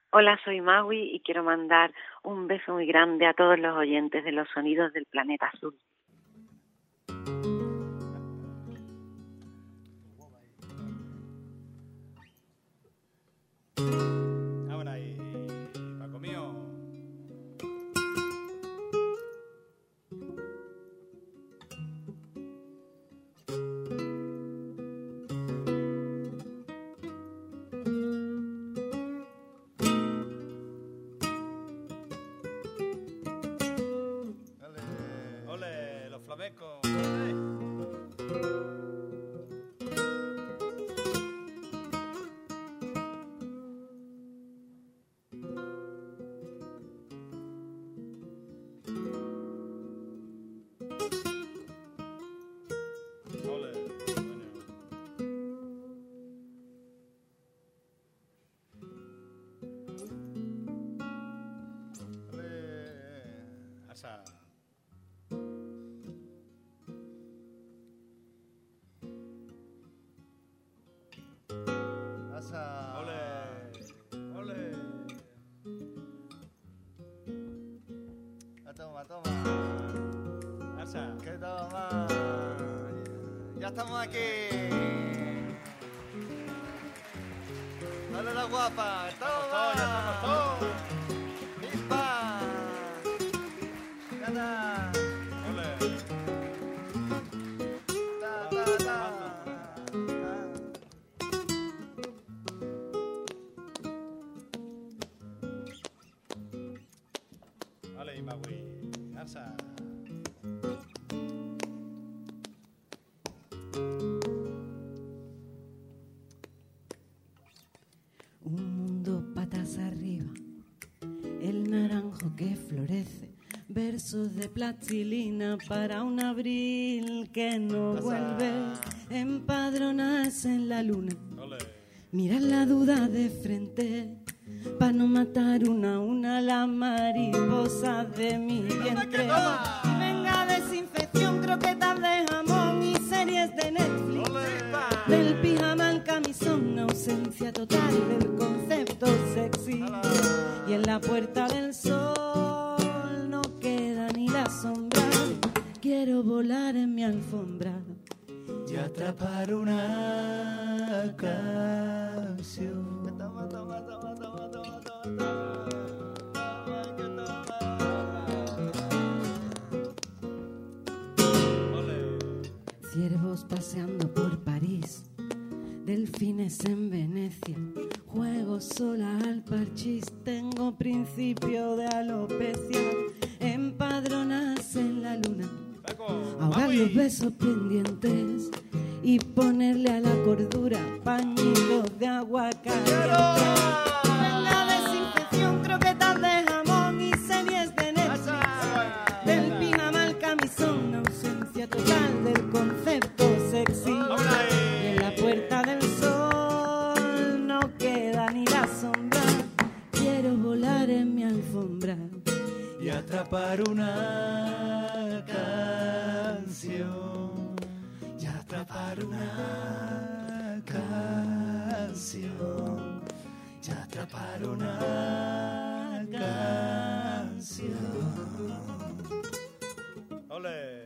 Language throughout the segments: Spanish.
Hola, soy Maui y quiero mandar un beso muy grande a todos los oyentes de los sonidos del planeta azul. Ahora ahí, Paco mío. Ole, los flamencos. Toma. Asa. ¿Qué toma? Ya estamos aquí. Dale la guapa. Toma. Ya estamos todos. ¡Pimpa! ¡Gana! ¡Ole! Vale, Imagui. Asa. Un mundo patas arriba, el naranjo que florece, versos de plastilina para un abril que no vuelve, empadronarse en la luna, mirar la duda de frente, pa' no matar una a una las mariposas de mi vientre. Venga, desinfección, croquetas de jamón y series de Netflix. Del pijama al camisón, ausencia total del concepto sexy. Y en la puerta del sol no queda ni la sombra. Quiero volar en mi alfombra y atrapar una canción. Ciervos paseando por París, delfines en Venecia, juego sola al parchís, tengo principio de alopecia, empadronarse en la luna, ahogar los besos pendientes y ponerle a la cordura pañitos de agua caliente. Venga, desinfección, croquetas de jamón y series de Netflix, del pijama al camisón, ausencia total del concepto sexy. Y en la puerta del sol no queda ni la sombra. Quiero volar en mi alfombra y atrapar una canción. Y atrapar una canción. Y atrapar una canción. ¡Ole!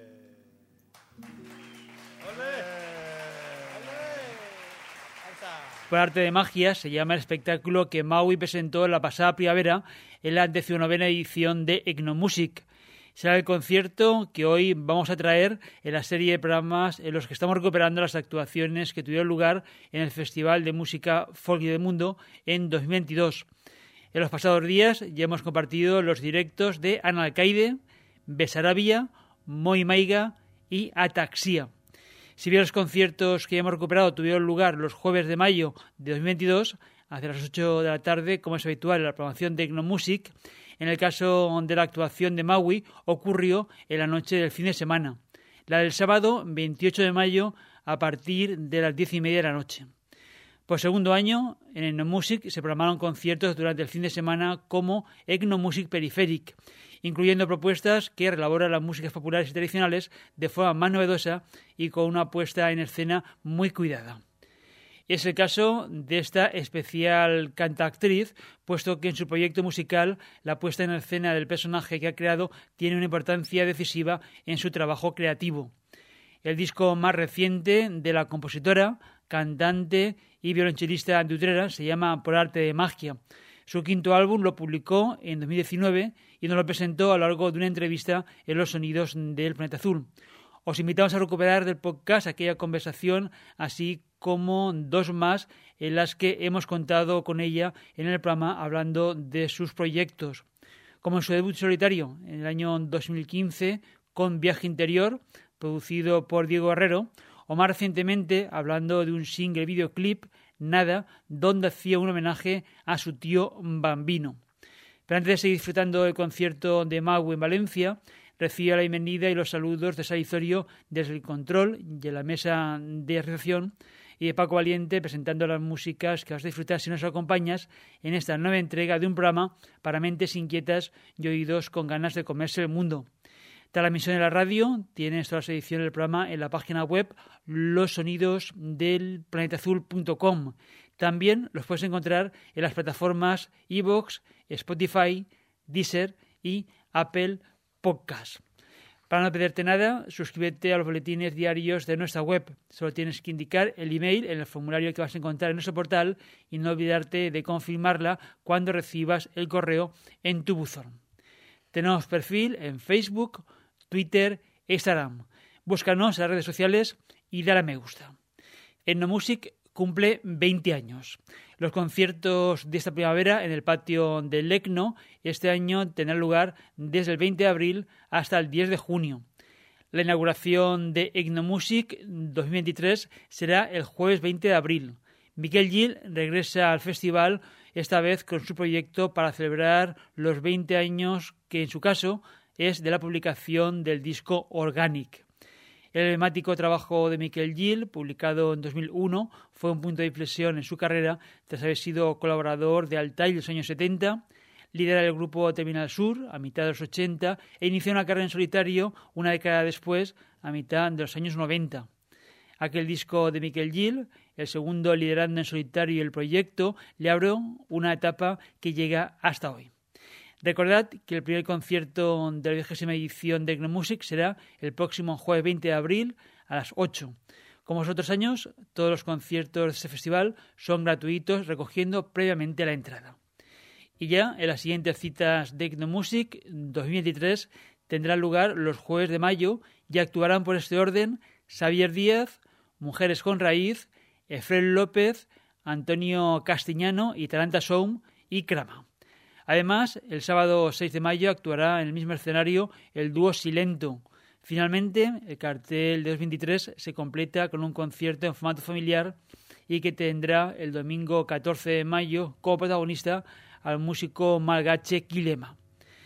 Por arte de magia se llama el espectáculo que Maui presentó la pasada primavera en la 19ª edición de Ethnomusic. Será el concierto que hoy vamos a traer en la serie de programas en los que estamos recuperando las actuaciones que tuvieron lugar en el Festival de Música Folk y del Mundo en 2022. En los pasados días ya hemos compartido los directos de Analcaide, Besarabia, Moi Maiga y Ataxia. Si bien los conciertos que hemos recuperado tuvieron lugar los jueves de mayo de 2022, hacia las 8 de la tarde, como es habitual en la programación de Ethnomusic, en el caso de la actuación de Maui ocurrió en la noche del fin de semana. La del sábado 28 de mayo a partir de las 10:30 de la noche. Por segundo año, en Ethnomusic se programaron conciertos durante el fin de semana como Ethnomusic Peripheric, incluyendo propuestas que relaboran las músicas populares y tradicionales de forma más novedosa y con una puesta en escena muy cuidada. Es el caso de esta especial cantaactriz, puesto que en su proyecto musical la puesta en escena del personaje que ha creado tiene una importancia decisiva en su trabajo creativo. El disco más reciente de la compositora, cantante y violonchelista de Utrera se llama Por arte de magia. Su quinto álbum lo publicó en 2019 y nos lo presentó a lo largo de una entrevista en Los Sonidos del Planeta Azul. Os invitamos a recuperar del podcast aquella conversación, así como dos más en las que hemos contado con ella en el programa hablando de sus proyectos. Como en su debut solitario en el año 2015 con Viaje Interior, producido por Diego Herrero, o más recientemente hablando de un single videoclip, Nada, donde hacía un homenaje a su tío Bambino. Pero antes de seguir disfrutando del concierto de Maui en Valencia, recibe la bienvenida y los saludos de Sara Izorio desde el control y en la mesa de realización y de Paco Valiente presentando las músicas que vas a disfrutar si nos acompañas en esta nueva entrega de un programa para mentes inquietas y oídos con ganas de comerse el mundo. Tras la emisión de la radio, tienes todas las ediciones del programa en la página web losonidosdelplanetazul.com. También los puedes encontrar en las plataformas iVoox, Spotify, Deezer y Apple Podcast. Para no perderte nada, suscríbete a los boletines diarios de nuestra web. Solo tienes que indicar el email en el formulario que vas a encontrar en nuestro portal y no olvidarte de confirmarla cuando recibas el correo en tu buzón. Tenemos perfil en Facebook, Twitter e Instagram. Búscanos en las redes sociales y dale a me gusta. Etnomusic cumple 20 años. Los conciertos de esta primavera en el patio del ECNO este año tendrán lugar desde el 20 de abril hasta el 10 de junio. La inauguración de Etnomusic 2023 será el jueves 20 de abril. Miquel Gil regresa al festival, esta vez con su proyecto para celebrar los 20 años que en su caso es de la publicación del disco Organic. El emblemático trabajo de Miquel Gil, publicado en 2001, fue un punto de inflexión en su carrera tras haber sido colaborador de Altai en los años 70, lidera el grupo Terminal Sur a mitad de los 80 e inició una carrera en solitario una década después, a mitad de los años 90. Aquel disco de Miquel Gil, el segundo liderando en solitario el proyecto, le abrió una etapa que llega hasta hoy. Recordad que el primer concierto de la 20ª edición de Etnomusic será el próximo jueves 20 de abril a las 8. Como los otros años, todos los conciertos de este festival son gratuitos, recogiendo previamente la entrada. Y ya en las siguientes citas de Etnomusic 2023 tendrán lugar los jueves de mayo y actuarán por este orden Xavier Díaz, Mujeres con Raíz, Efrén López, Antonio Castiñano y Talanta Sound y Crama. Además, el sábado 6 de mayo actuará en el mismo escenario el dúo Silento. Finalmente, el cartel de 2023 se completa con un concierto en formato familiar y que tendrá el domingo 14 de mayo como protagonista al músico malgache Quilema.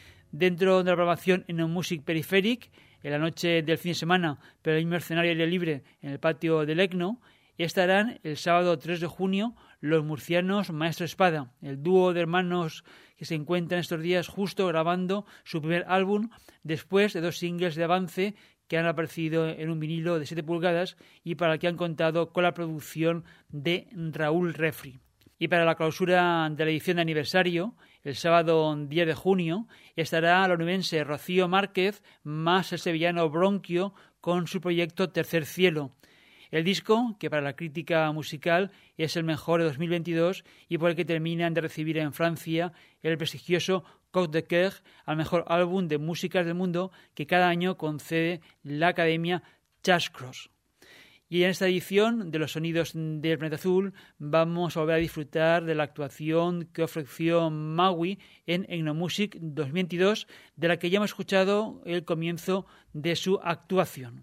Dentro de la programación Etnomusic Periferic, en la noche del fin de semana, pero en el mismo escenario aire libre en el patio del ECNO, estarán el sábado 3 de junio los murcianos Maestro Espada, el dúo de hermanos que se encuentran estos días justo grabando su primer álbum después de 2 singles de avance que han aparecido en un vinilo de 7 pulgadas y para el que han contado con la producción de Raúl Refri. Y para la clausura de la edición de aniversario, el sábado 10 de junio, estará la onubense Rocío Márquez más el sevillano Bronquio con su proyecto Tercer Cielo. El disco, que para la crítica musical es el mejor de 2022 y por el que terminan de recibir en Francia el prestigioso Coq de Coeur al mejor álbum de músicas del mundo que cada año concede la Academia Charles-Cros. Y en esta edición de Los Sonidos del Planeta Azul vamos a volver a disfrutar de la actuación que ofreció Maui en Etnomusic 2022, de la que ya hemos escuchado el comienzo de su actuación.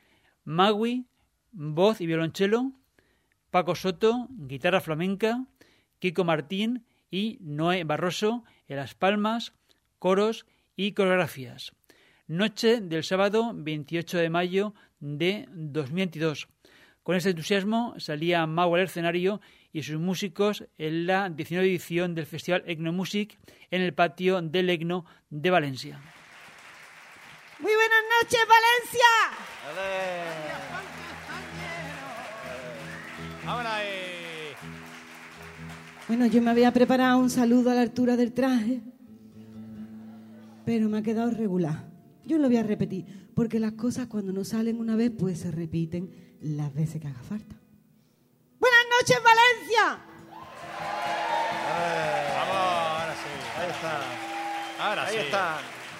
Maui, voz y violonchelo, Paco Soto, guitarra flamenca, Kiko Martín y Noé Barroso en las palmas, coros y coreografías. Noche del sábado 28 de mayo de 2022. Con este entusiasmo salía Mau al escenario y sus músicos en la 19ª edición del Festival Etnomusic en el patio del ECNO de Valencia. Muy buenas noches, Valencia. ¡Vámonos ahí! Bueno, yo me había preparado un saludo a la altura del traje, pero me ha quedado regular. Yo lo voy a repetir, porque las cosas cuando no salen una vez, pues se repiten las veces que haga falta. ¡Buenas noches, Valencia! Vamos, ahora sí. Ahí está. Ahora Ahí sí. está.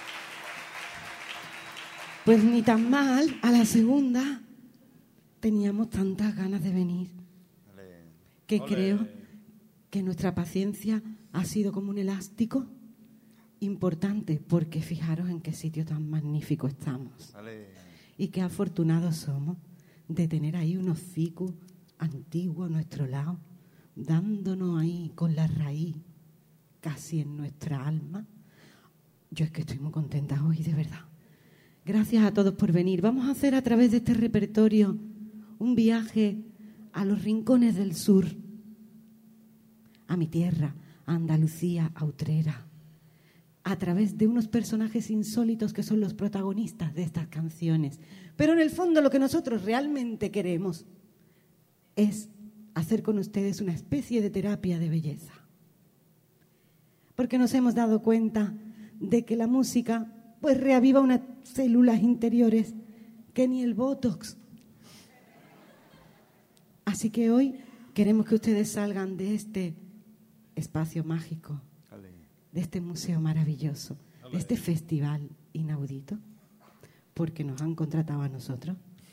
Pues ni tan mal, a la segunda teníamos tantas ganas de venir que Ole. creo que nuestra paciencia ha sido como un elástico importante, porque fijaros en qué sitio tan magnífico estamos y qué afortunados somos de tener ahí unos ficus antiguos a nuestro lado, dándonos ahí con la raíz casi en nuestra alma. Yo es que estoy muy contenta hoy, de verdad. Gracias a todos por venir. Vamos a hacer a través de este repertorio un viaje a los rincones del sur, a mi tierra, a Andalucía, a Utrera, a través de unos personajes insólitos que son los protagonistas de estas canciones. Pero en el fondo lo que nosotros realmente queremos es hacer con ustedes una especie de terapia de belleza. Porque nos hemos dado cuenta de que la música pues reaviva unas células interiores que ni el Botox. Así que hoy queremos que ustedes salgan de este espacio mágico, de este museo maravilloso, de este festival inaudito, porque nos han contratado a nosotros,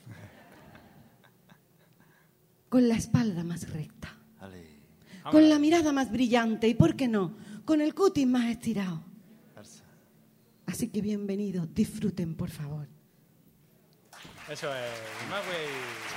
con la espalda más recta, con la mirada más brillante y, ¿por qué no?, con el cutis más estirado. Así que bienvenidos, disfruten, por favor. Eso es. Magui.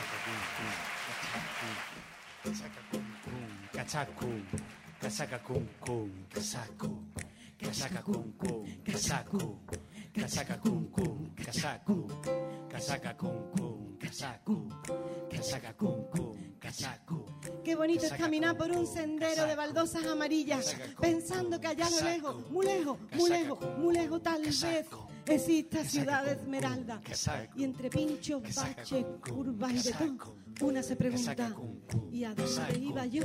Cachacu, casaca cum cum, casacu, casaca cum cum, casacu, casaca cum cum, casacu, casaca cum cum, casacu, casaca cum cum, casacu. Qué bonito es caminar por un sendero de baldosas amarillas, pensando que allá a lo lejos, muy lejos, muy lejos, muy lejos, tal vez exista Ciudad Esmeralda. Y entre pinchos, baches, curvas y de todo, una se pregunta, ¿y a dónde iba yo?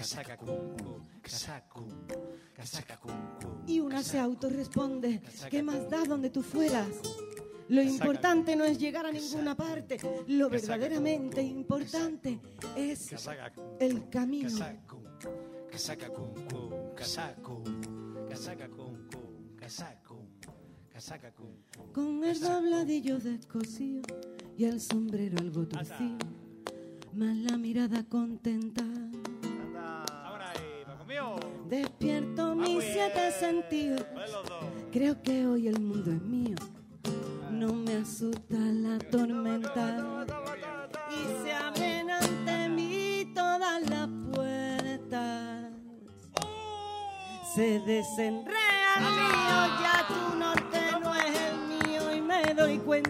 Y una se autorresponde, ¿qué más da donde tú fueras? Lo importante no es llegar a ninguna parte, lo verdaderamente importante es el camino. Con el dobladillo descosido y el sombrero algo torcido, más la mirada contenta. Ahora ahí, va conmigo. Despierto mis 7 sentidos. Creo que hoy el mundo es mío. No me asusta la tormenta y se abren ante mí todas las puertas. Se desenrea el mío, ya tu norte no es el mío y me doy cuenta.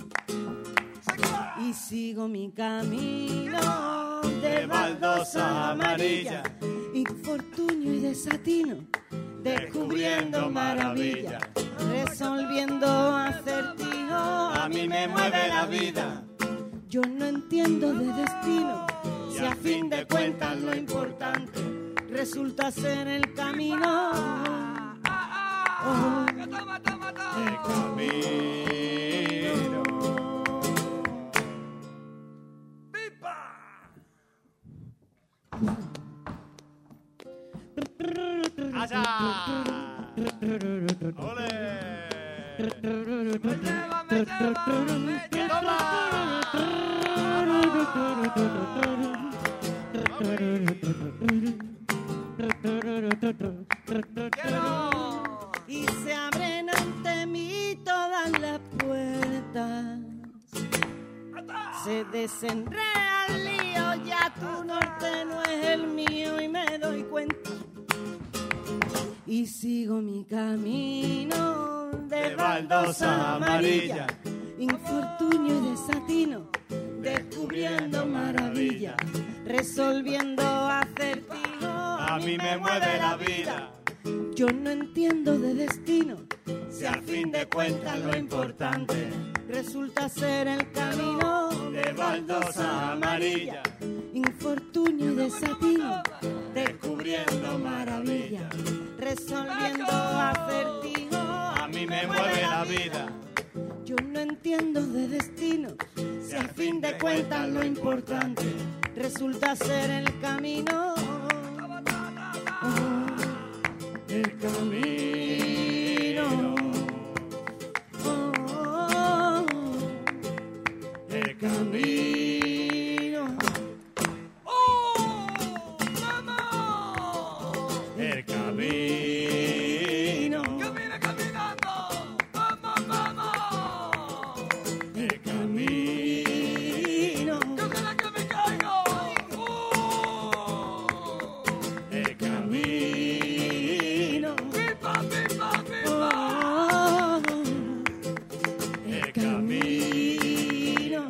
Y sigo mi camino de baldosa amarilla, infortunio y desatino, descubriendo maravillas, resolviendo acertijos. A mí me mueve la vida. Yo no entiendo de destino, si a fin de cuentas lo importante resulta ser el camino. Oh, El camino. ¡Allá! ¡Ole! ¡Que y se abren ante mí todas las puertas. Se desenrea el lío, ya tu norte no es el mío y me doy cuenta. Y sigo mi camino de baldosa amarilla, infortunio y desatino, descubriendo maravillas, resolviendo acertijos. A mí me mueve la vida. Yo no entiendo de destino, si al fin de cuentas lo importante resulta ser el camino de baldosa amarilla, infortunio desatino, descubriendo maravillas, resolviendo acertijos. A mí me mueve la vida. Yo no entiendo de destino, si al fin de cuentas lo importante resulta ser el camino. Oh, El camino, oh, el camino, el camino, ¡Camina caminando! ¡Vamos, vamos! el camino, ¡Cógela que me caigo! el camino, ¡Pipa, pipa, pipa! oh, el camino.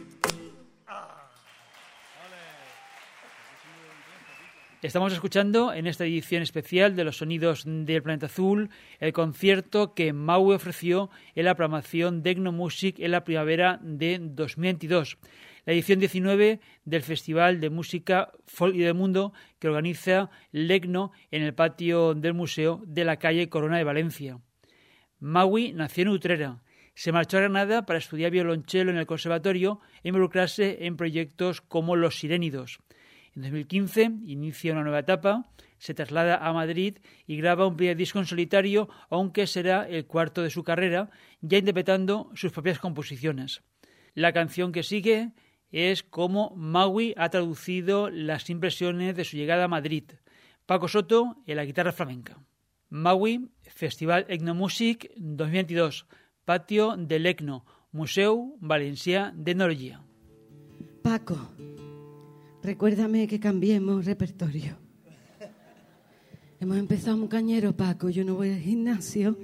Estamos escuchando en esta edición especial de los Sonidos del Planeta Azul el concierto que Maui ofreció en la programación de Egnomusic en la primavera de 2022, la edición 19 del Festival de Música Folk y del Mundo que organiza Legno en el patio del Museo de la calle Corona de Valencia. Maui nació en Utrera, se marchó a Granada para estudiar violonchelo en el conservatorio e involucrarse en proyectos como Los Sirénidos. En 2015 inicia una nueva etapa, se traslada a Madrid y graba un primer disco en solitario, aunque será el cuarto de su carrera, ya interpretando sus propias composiciones. La canción que sigue es cómo Maui ha traducido las impresiones de su llegada a Madrid. Paco Soto en la guitarra flamenca. Maui, Festival Egnomusic 2022, patio del Egno, Museu Valencià d'Etnologia. Paco, recuérdame que cambiemos repertorio. Hemos empezado muy cañero, Paco. Yo no voy al gimnasio.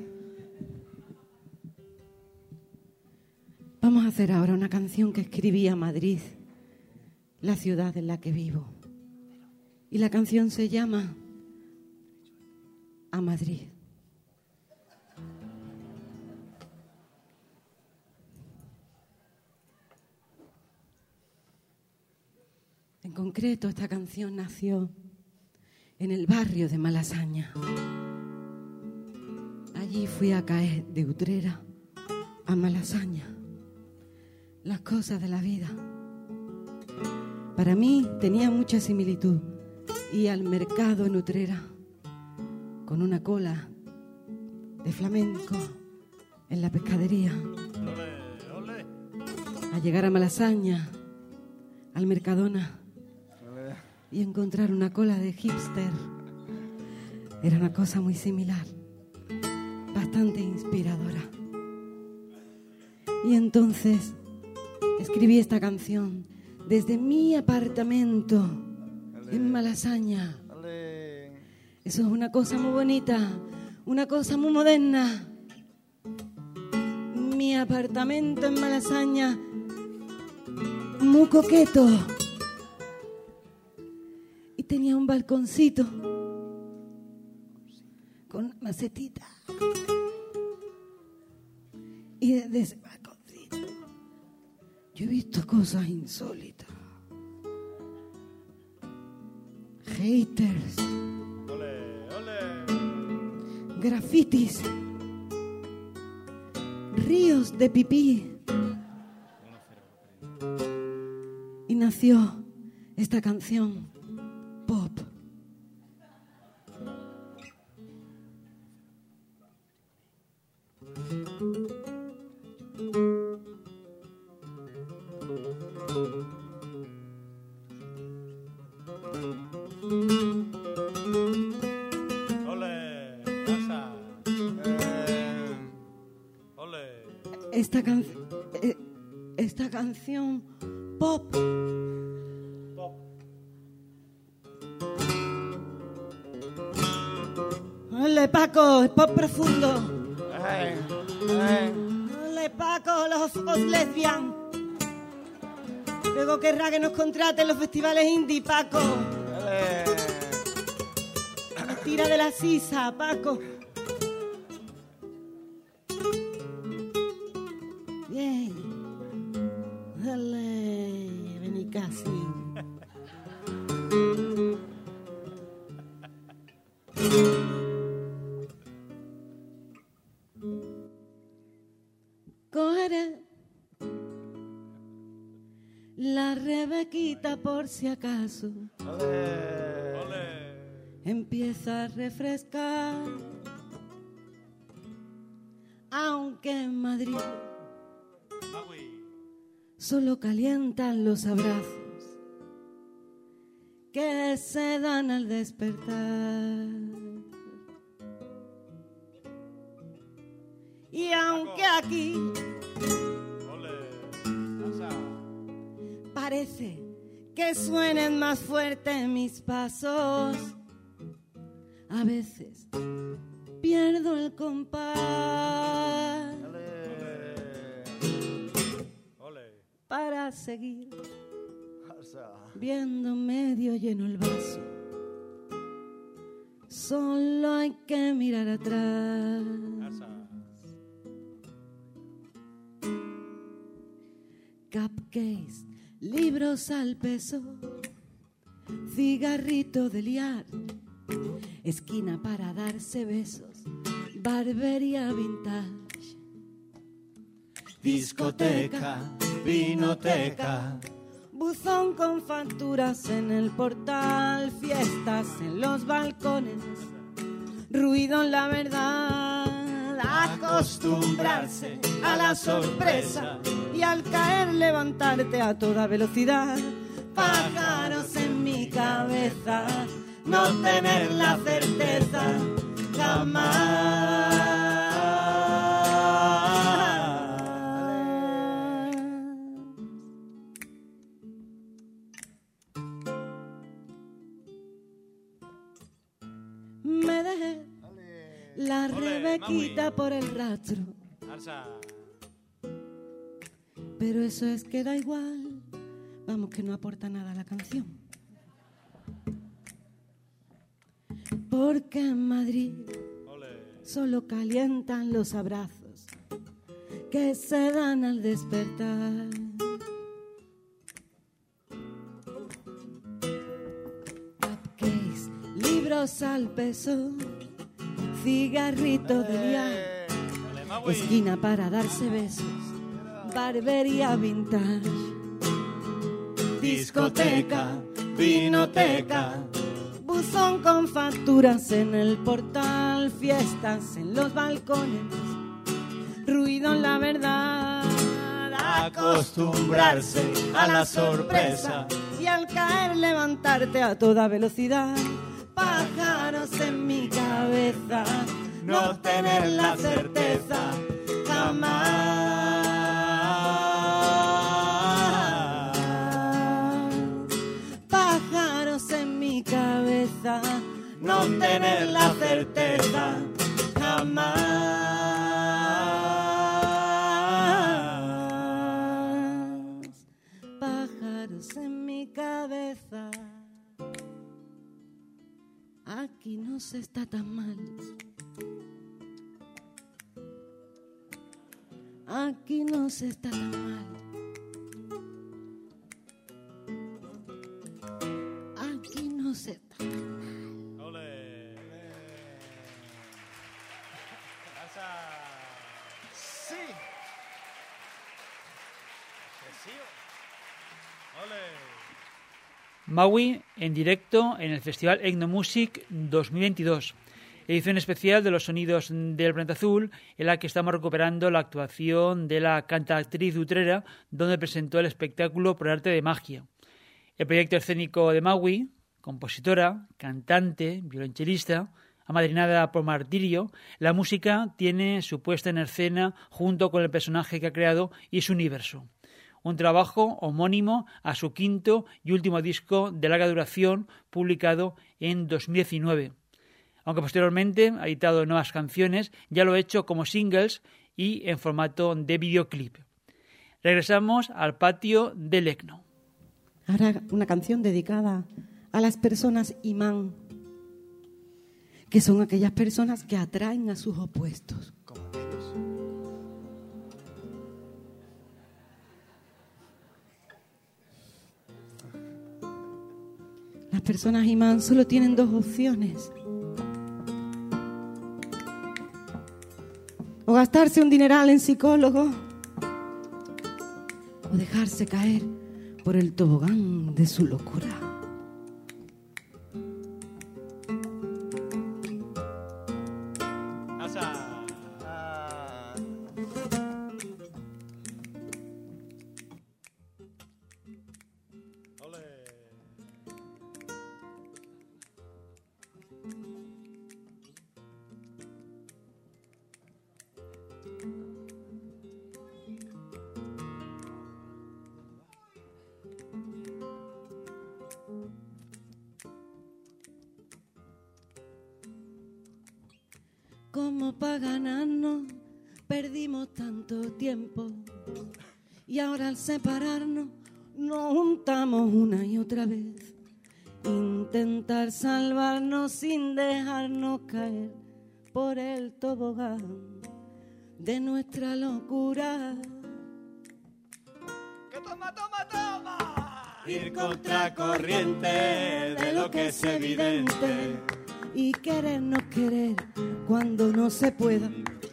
Vamos a hacer ahora una canción que escribí a Madrid, la ciudad en la que vivo. Y la canción se llama A Madrid. En concreto, esta canción nació en el barrio de Malasaña. Allí fui a caer de Utrera a Malasaña. Las cosas de la vida. Para mí tenía mucha similitud ir al mercado en Utrera con una cola de flamenco en la pescadería. A llegar a Malasaña, al Mercadona, y encontrar una cola de hipster. Era una cosa muy similar, bastante inspiradora. Y entonces escribí esta canción desde mi apartamento en Malasaña. Eso es una cosa muy bonita, una cosa muy moderna. Mi apartamento en Malasaña, muy coqueto. Y tenía un balconcito con una macetita. Y desde ese balconcito yo he visto cosas insólitas. Haters. Grafitis. Ríos de pipí. Y nació esta canción pop. Esta canción pop. Ole, Paco, es pop profundo. Ole, Paco, los ojos lesbian. Luego querrá que nos contraten los festivales indie, Paco. Tira de la sisa, Paco. Bien. Dale, vení casi. Cogeré la Rebequita por si acaso empieza a refrescar, aunque en Madrid solo calientan los abrazos que se dan al despertar. Y aunque aquí parece que suenen más fuerte mis pasos, a veces pierdo el compás para seguir viendo medio lleno el vaso. Solo hay que mirar atrás. Cupcakes, libros al peso, cigarrito de liar, esquina para darse besos, barbería vintage, discoteca, vinoteca, buzón con facturas en el portal, fiestas en los balcones, ruido en la verdad, acostumbrarse a la sorpresa y al caer levantarte a toda velocidad, pájaros en mi cabeza, no tener la certeza jamás. Me dejé la Rebequita por el rastro, pero eso es que da igual, vamos, que no aporta nada a la canción. Porque en Madrid solo calientan los abrazos que se dan al despertar. Cupcakes, libros al peso, cigarrito de liar, esquina para darse besos, barbería vintage, discoteca, vinoteca, buzón con facturas en el portal, fiestas en los balcones, ruido en la verdad, acostumbrarse a la sorpresa y al caer levantarte a toda velocidad, pájaros en mi cabeza, no tener la certeza jamás. Pájaros en mi cabeza, no tener la certeza jamás. Pájaros en mi cabeza, aquí no se está tan mal. Aquí no se está tan mal. Aquí no se está tan mal. ¡Ole! ¡Sí! ¡Ole! Maui en directo en el Festival Etnomusic 2022. Edición especial de los sonidos del Planeta Azul, en la que estamos recuperando la actuación de la cantaactriz de Utrera, donde presentó el espectáculo Por arte de magia. El proyecto escénico de Maui, compositora, cantante, violonchelista, amadrinada por Martirio, la música tiene su puesta en escena junto con el personaje que ha creado y su universo. Un trabajo homónimo a su quinto y último disco de larga duración, publicado en 2019. Aunque posteriormente ha editado nuevas canciones, ya lo ha hecho como singles y en formato de videoclip. Regresamos al patio del ECNO. Ahora una canción dedicada a las personas imán, que son aquellas personas que atraen a sus opuestos. Las personas imán solo tienen dos opciones: o gastarse un dineral en psicólogos, o dejarse caer por el tobogán de su locura. Como para ganarnos perdimos tanto tiempo y ahora al separarnos nos juntamos una y otra vez. Intentar salvarnos sin dejarnos caer por el tobogán de nuestra locura. ¡Que toma, toma, toma! Ir contra corriente de lo que es evidente y querernos querer cuando no se pueda.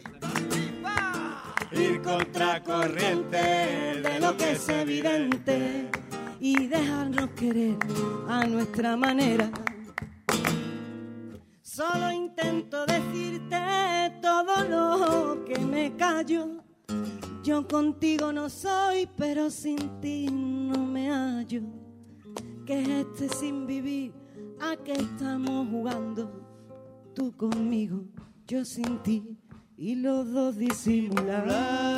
Ir contra corriente de lo que es evidente y dejarnos querer a nuestra manera. Solo intento decirte todo lo que me callo. Yo contigo no soy, pero sin ti no me hallo. ¿Qué es este sin vivir? ¿A qué estamos jugando? Tú conmigo, yo sin ti, y los dos disimulando.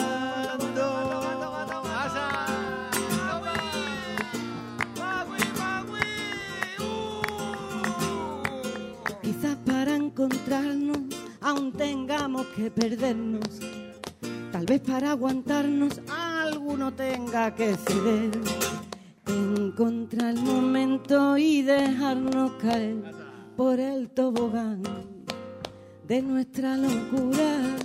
Quizás para encontrarnos aún tengamos que perdernos. Tal vez para aguantarnos alguno tenga que ceder. Encontrar el momento y dejarnos caer por el tobogán de nuestra locura.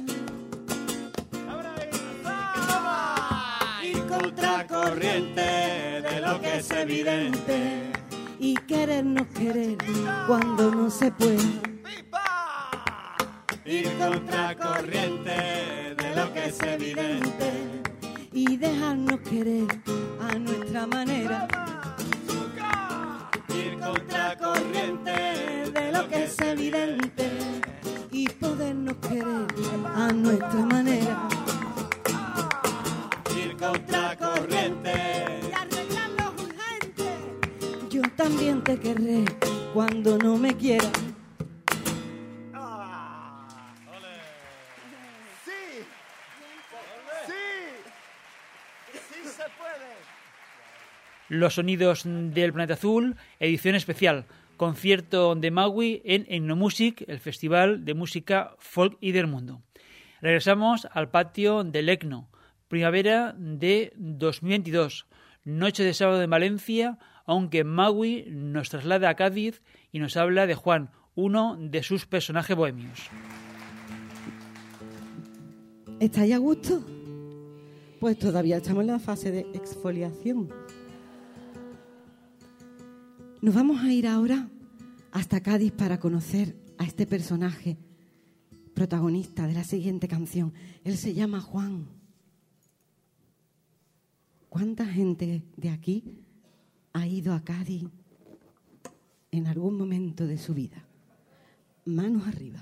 Ir contra corriente de lo que es evidente y querernos querer cuando no se puede. Ir contra corriente de lo que es evidente y dejarnos querer a nuestra manera. Ir contra corriente de lo que es evidente y podernos querer a nuestra manera. Ir contra corriente y arreglarlo urgente. Yo también te querré cuando no me quieras. Los sonidos del planeta azul, edición especial, concierto de Maui en Etnomusic, el festival de música folk y del mundo. Regresamos al patio del ECNO, primavera de 2022, noche de sábado en Valencia, aunque Maui nos traslada a Cádiz y nos habla de Juan, uno de sus personajes bohemios. ¿Estáis a gusto? Pues todavía estamos en la fase de exfoliación. Nos vamos a ir ahora hasta Cádiz para conocer a este personaje protagonista de la siguiente canción. Él se llama Juan. ¿Cuánta gente de aquí ha ido a Cádiz en algún momento de su vida? Manos arriba.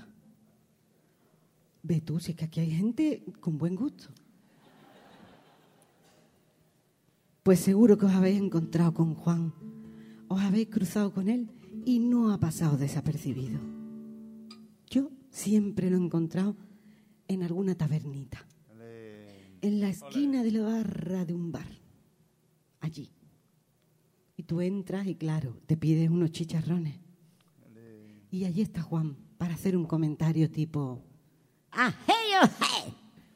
Ve tú, si es que aquí hay gente con buen gusto. Pues seguro que os habéis encontrado con Juan. Os habéis cruzado con él y no ha pasado desapercibido. Yo siempre lo he encontrado en alguna tabernita, en la esquina de la barra de un bar, allí. Y tú entras y claro, te pides unos chicharrones. Y allí está Juan para hacer un comentario tipo ¡ah, hey, oh, hey!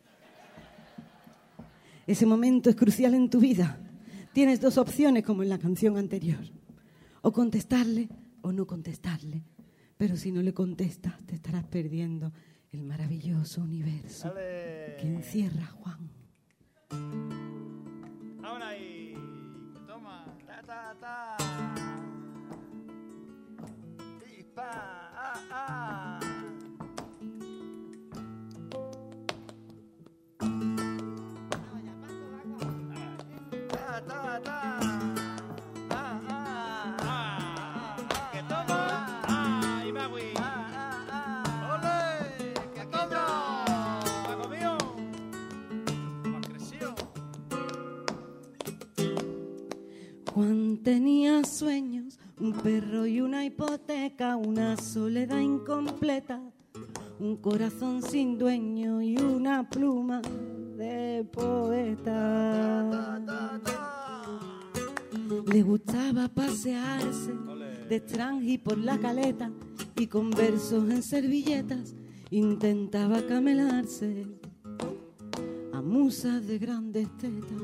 Ese momento es crucial en tu vida. Tienes dos opciones como en la canción anterior. O contestarle o no contestarle. Pero si no le contestas, te estarás perdiendo el maravilloso universo Dale. que encierra Juan. Ahora ahí. Toma. Ta, ta, ta. Y pa, Ta, ta, ta. Que toma. Ay, Magui. Ole. Que toma. Paco mío. Más creció. Juan tenía sueños, un perro y una hipoteca, una soledad incompleta, un corazón sin dueño y una pluma de poeta. Le gustaba pasearse de extranji por la caleta y con versos en servilletas intentaba camelarse a musas de grandes tetas.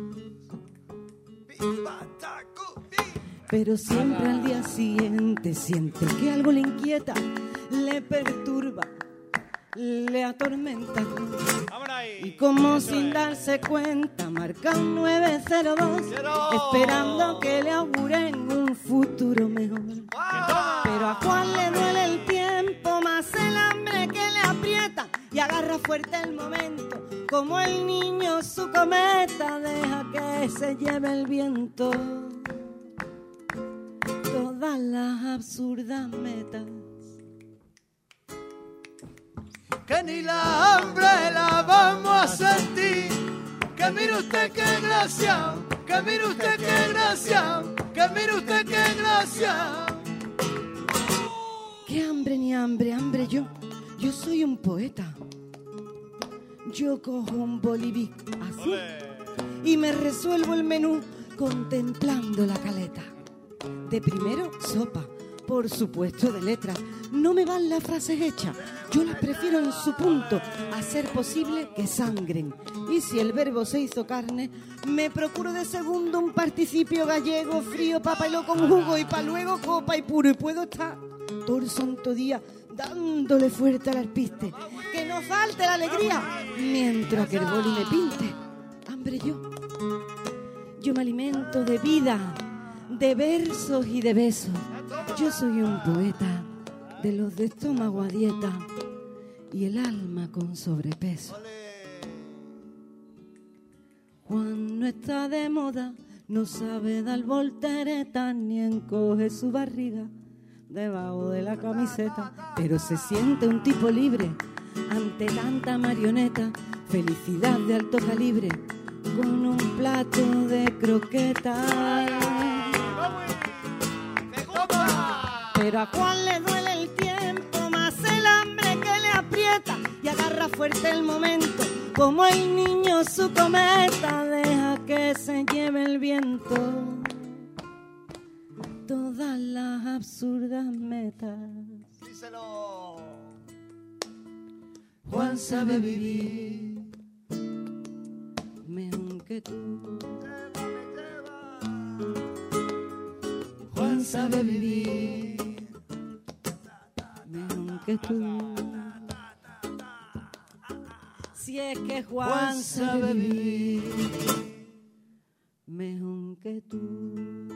Pero siempre al día siguiente siente que algo le inquieta, le perturba, le atormenta. Y como sin darse cuenta marca un 902, esperando que le auguren un futuro mejor. Pero a Juan le duele el tiempo, más el hambre que le aprieta, y agarra fuerte el momento, como el niño su cometa, deja que se lleve el viento todas las absurdas metas. Que ni la hambre la vamos a sentir. Que mire usted qué gracia, que mire usted qué gracia, que mire usted qué gracia. Qué hambre ni hambre, hambre yo soy un poeta. Yo cojo un bolivic así y me resuelvo el menú contemplando la caleta. De primero, sopa, por supuesto de letras. No me van las frases hechas, yo las prefiero en su punto, a ser posible que sangren. Y si el verbo se hizo carne, me procuro de segundo un participio gallego, frío, papa y lo con jugo, y pa' luego copa y puro. Y puedo estar todo el santo día dándole fuerte al alpiste, que no falte la alegría, mientras que el boli me pinte. Hambre yo me alimento de vida, de versos y de besos. Yo soy un poeta de los de estómago a dieta y el alma con sobrepeso. Juan no está de moda, no sabe dar volteretas ni encoge su barriga debajo de la camiseta, pero se siente un tipo libre ante tanta marioneta. Felicidad de alto calibre con un plato de croquetas. Pero a Juan le duele el tiempo, más el hambre que le aprieta, y agarra fuerte el momento, como el niño su cometa, deja que se lleve el viento todas las absurdas metas. Díselo. Juan sabe vivir mejor que tú. Juan sabe vivir mejor que tú. Si es que Juan sabe vivir mejor que tú.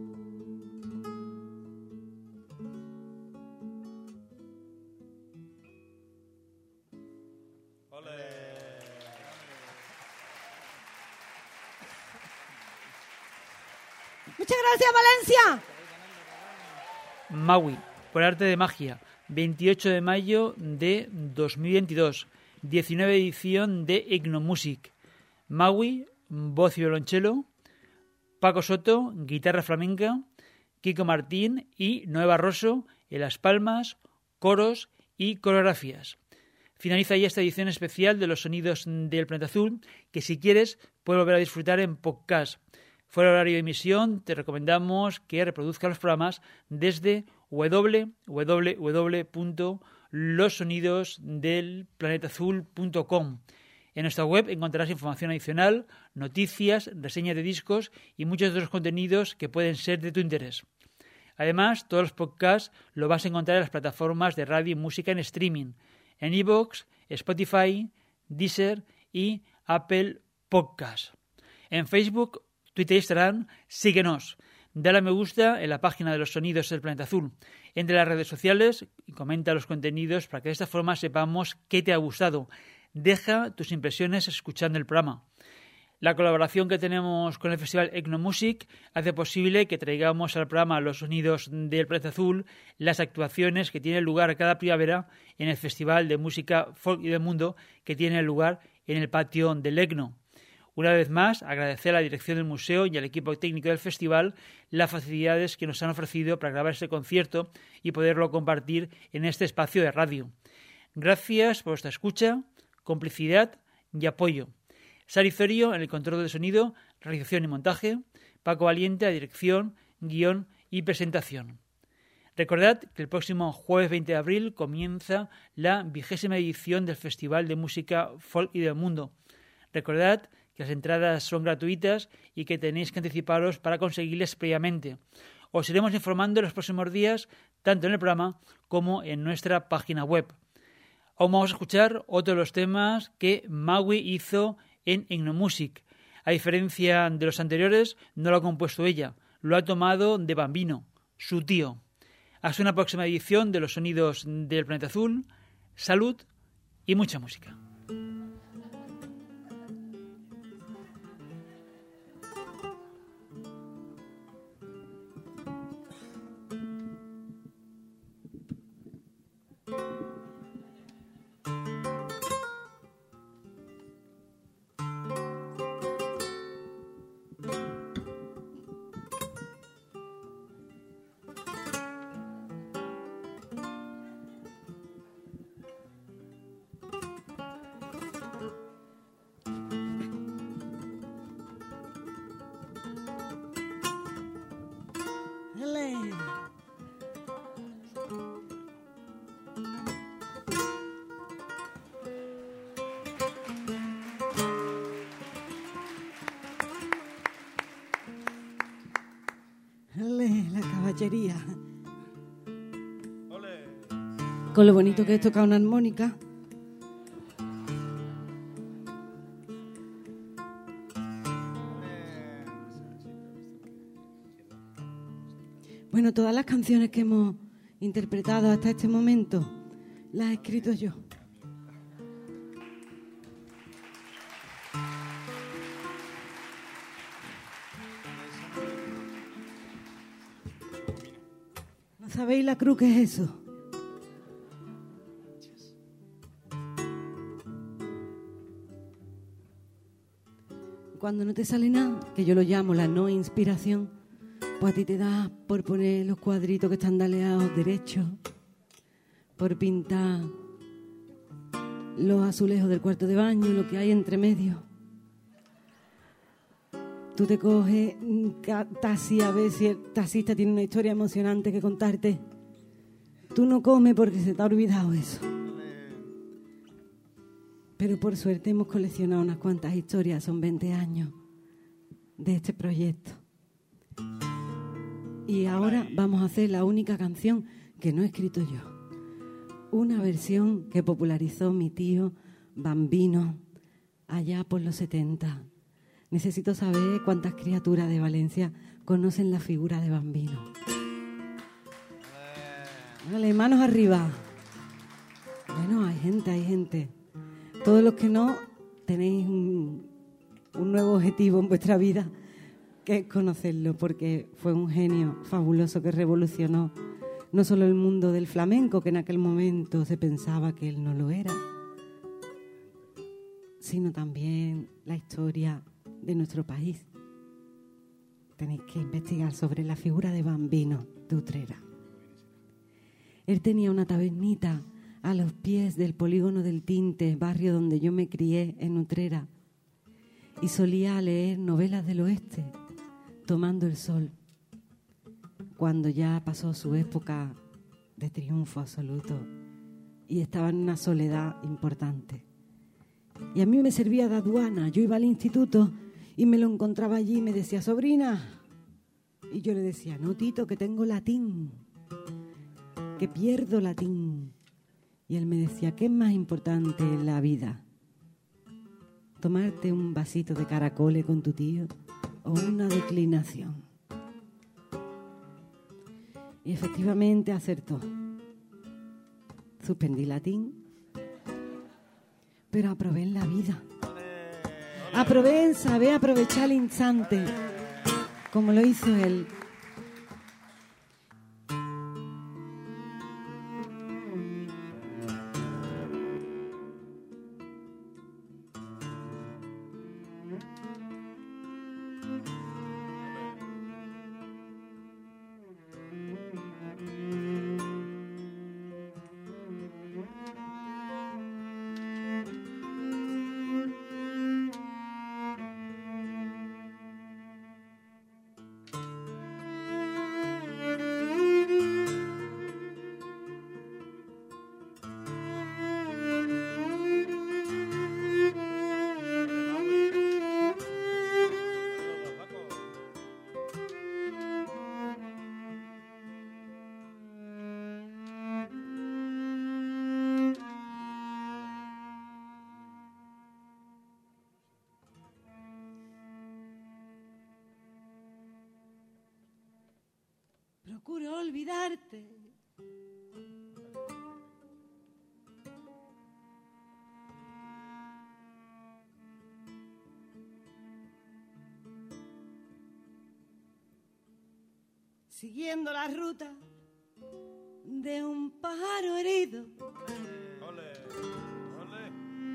Muchas gracias, Valencia. Magui, por arte de magia, 28 de mayo de 2022, 19 edición de Egnomusic. Magui, voz y violonchelo, Paco Soto, guitarra flamenca, Kiko Martín y Noé Barroso en las palmas, coros y coreografías. Finaliza ya esta edición especial de los sonidos del Planeta Azul, que si quieres puedes volver a disfrutar en podcast. Fuera del horario de emisión, te recomendamos que reproduzcas los programas desde www.losonidosdelplanetazul.com. En nuestra web encontrarás información adicional, noticias, reseñas de discos y muchos otros contenidos que pueden ser de tu interés. Además, todos los podcasts los vas a encontrar en las plataformas de radio y música en streaming, en iVoox, Spotify, Deezer y Apple Podcasts. En Facebook, Twitter e Instagram, síguenos. Dale a me gusta en la página de los sonidos del planeta azul. Entre las redes sociales y comenta los contenidos para que de esta forma sepamos qué te ha gustado. Deja tus impresiones escuchando el programa. La colaboración que tenemos con el Festival Ethnomusic hace posible que traigamos al programa Los Sonidos del Planeta Azul las actuaciones que tienen lugar cada primavera en el Festival de Música Folk y del Mundo que tiene lugar en el patio del ECNO. Una vez más, agradecer a la dirección del museo y al equipo técnico del festival las facilidades que nos han ofrecido para grabar este concierto y poderlo compartir en este espacio de radio. Gracias por vuestra escucha, complicidad y apoyo. Sari Zorio en el control de sonido, realización y montaje, Paco Valiente a dirección, guión y presentación. Recordad que el próximo jueves 20 de abril comienza la 20ª edición del Festival de Música Folk y del Mundo. Recordad que las entradas son gratuitas y que tenéis que anticiparos para conseguirlas previamente. Os iremos informando en los próximos días, tanto en el programa como en nuestra página web. Aún vamos a escuchar otro de los temas que Maui hizo en Ethnomusic. A diferencia de los anteriores, no lo ha compuesto ella, lo ha tomado de Bambino, su tío. Hasta una próxima edición de Los Sonidos del Planeta Azul. Salud y mucha música. La caballería. Con lo bonito que es tocar una armónica. Bueno, todas las canciones que hemos interpretado hasta este momento las he escrito yo. ¿No sabéis la cruz que es eso? Cuando no te sale nada, que yo lo llamo la no inspiración, pues a ti te da por poner los cuadritos que están daleados derechos, por pintar los azulejos del cuarto de baño, lo que hay entre medio. Tú te coges un taxi a ver si el taxista tiene una historia emocionante que contarte. Tú no comes porque se te ha olvidado eso. Pero por suerte hemos coleccionado unas cuantas historias, son 20 años de este proyecto. Y ahora vamos a hacer la única canción que no he escrito yo. Una versión que popularizó mi tío Bambino allá por los 70. Necesito saber cuántas criaturas de Valencia conocen la figura de Bambino. Vale, manos arriba. Bueno, hay gente. Todos los que no, tenéis un nuevo objetivo en vuestra vida, que es conocerlo, porque fue un genio fabuloso que revolucionó no solo el mundo del flamenco, que en aquel momento se pensaba que él no lo era, sino también la historia de nuestro país. Tenéis que investigar sobre la figura de Bambino de Utrera. Él tenía una tabernita a los pies del Polígono del Tinte, barrio donde yo me crié en Utrera, y solía leer novelas del oeste, tomando el sol, cuando ya pasó su época de triunfo absoluto y estaba en una soledad importante. Y a mí me servía de aduana. Yo iba al instituto y me lo encontraba allí y me decía: sobrina, Y yo le decía, no, Tito, que tengo latín, que pierdo latín. Y él me decía, ¿qué es más importante en la vida? ¿Tomarte un vasito de caracoles con tu tío o una declinación? Y efectivamente acertó. Suspendí latín, pero aprobé en la vida. Aprobé en saber aprovechar el instante, como lo hizo él. Procuro olvidarte. Siguiendo la ruta de un pájaro herido. Ole, ole.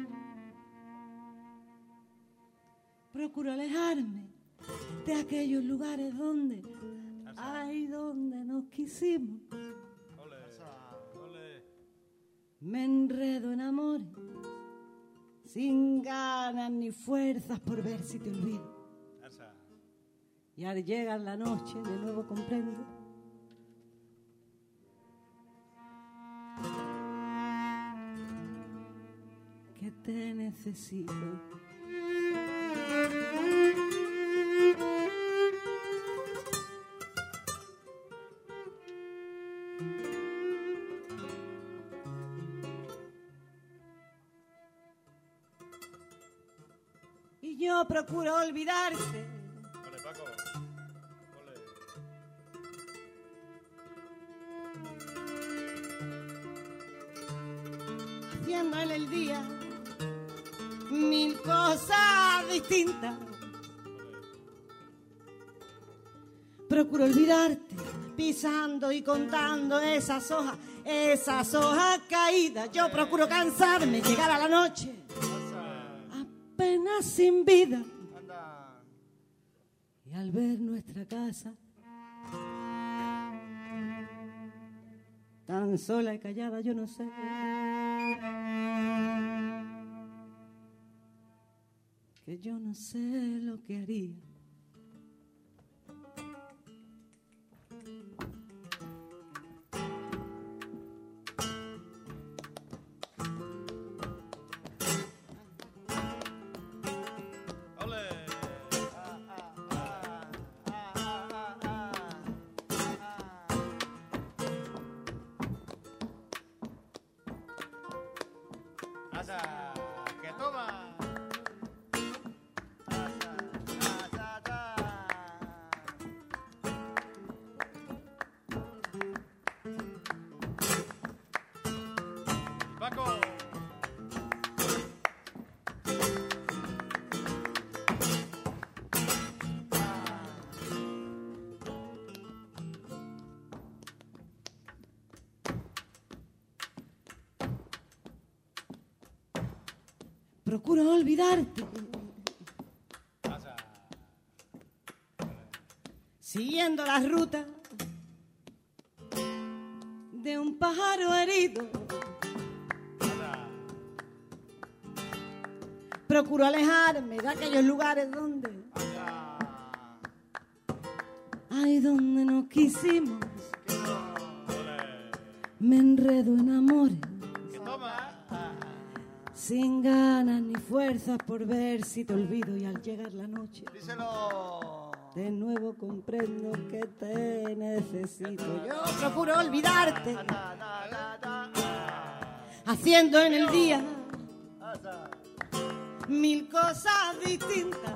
Procuro alejarme de aquellos lugares donde nos quisimos. Ole, ole. Me enredo en amores sin ganas ni fuerzas por ver si te olvido. Y al llegar la noche de nuevo comprendo que te necesito. Y yo procuro olvidarte. Ole, Paco. Ole. Haciendo en el día mil cosas distintas. Procuro olvidarte, pisando y contando esas hojas caídas. Yo procuro cansarme, llegar a la noche apenas sin vida. Anda. Y al ver nuestra casa tan sola y callada, yo no sé que yo no sé lo que haría. Que toma. Paco. Procuro olvidarte, siguiendo la ruta de un pájaro herido. Procuro alejarme de aquellos lugares donde donde nos quisimos. Me enredo en amores sin ganas ni fuerzas por ver si te olvido, y al llegar la noche Díselo. De nuevo comprendo que te necesito. Yo procuro olvidarte, haciendo en el día mil cosas distintas.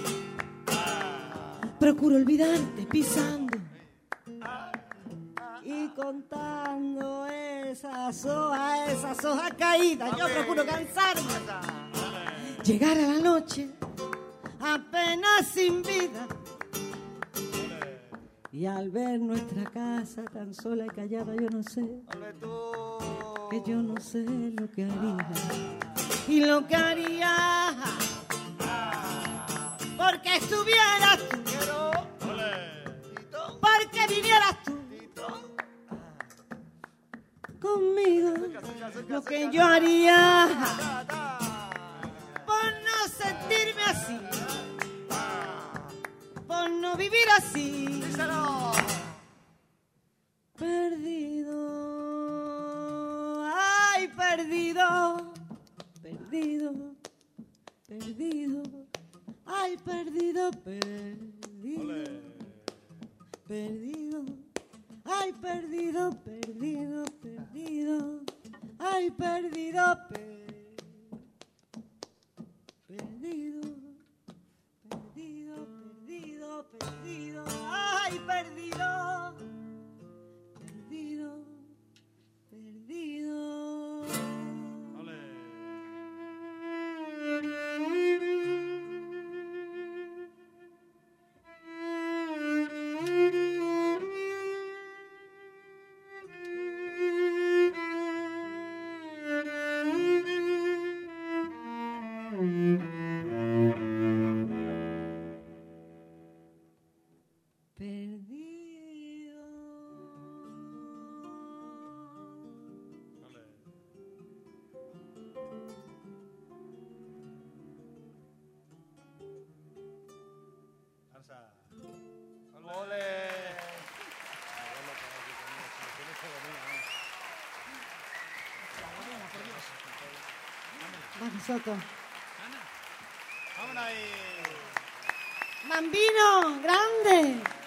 Procuro olvidarte pisando y contando esas hojas caídas. Yo procuro cansarme, llegar a la noche apenas sin vida. Y al ver nuestra casa tan sola y callada, yo no sé, que yo no sé lo que haría. Y lo que haría, porque estuvieras tú, porque vinieras tú conmigo. Lo que yo haría, por no sentirme así, por no vivir así. Perdido, ay, perdido, perdido, perdido, ay, perdido, perdido, perdido, ay, perdido, perdido, perdido, ay, perdido, perdido, perdido, perdido, perdido, ay, perdido, perdido, perdido. Soto. Vámonos ahí. Mambino, grande.